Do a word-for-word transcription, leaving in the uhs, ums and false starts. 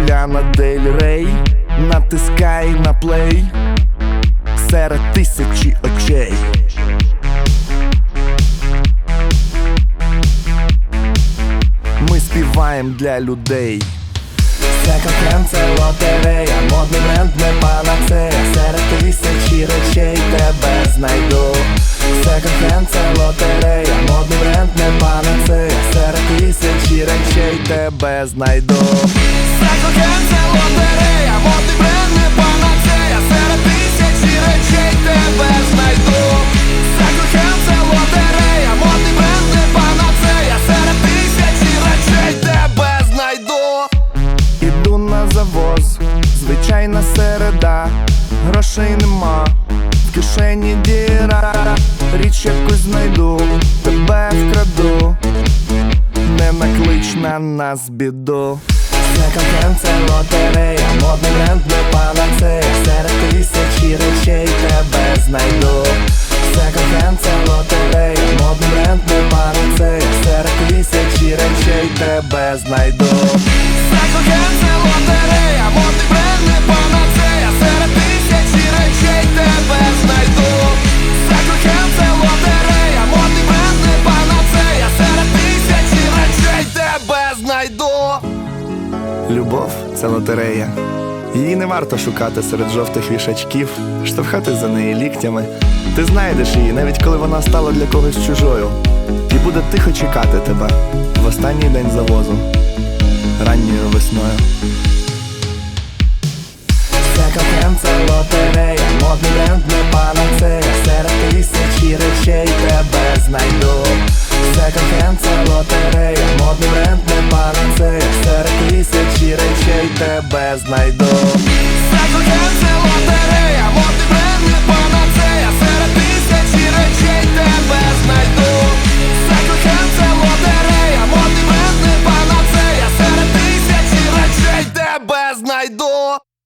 Ляна Дель Рей, натискай на плей серед тисячі очей. Ми співаємо для людей. Секонд-хенд – це лотерея, модний бренд не панацея. Серед тисячі речей тебе знайду. Секонд-хенд – це лотерея, модний бренд не панацея. Серед тисячі речей тебе знайду. Секонд-хенд – це лотерея, модний бренд не панацея. Серед тисячі речей тебе знайду. Секонд-хенд – це лотерея, модний бренд не панацея. Серед тисячі речей тебе знайду. Іду на завоз, звичайна середа, грошей нема, в кишені діра, річ якусь знайду, тебе вкраду, не наклич на нас біду. Секонд-хенд – це лотерея, модний бренд не панацея. Серед тисячі речей тебе знайду. Секонд-хенд – це лотерея, модний бренд не панацея. Серед тисячі речей тебе знайду. Секонд-хенд – це лотерея, модний бренд не панацея. Серед тисячі речей тебе знайду. Секонд-хенд – це лотерея, модний бренд не панацея. Серед тисячі речей тебе знайду. Любов – це лотерея. Її не варто шукати серед жовтих вішачків, штовхати за неї ліктями. Ти знайдеш її, навіть коли вона стала для когось чужою, і буде тихо чекати тебе в останній день завозу, ранньою весною. Секонд-хенд – це лотерея, модний бренд не панацея. Серед тисячі речей тебе знайду. Секонд-хенд – це лотерея, модний бренд не панацея. Серед тисячі речей тебе знайду.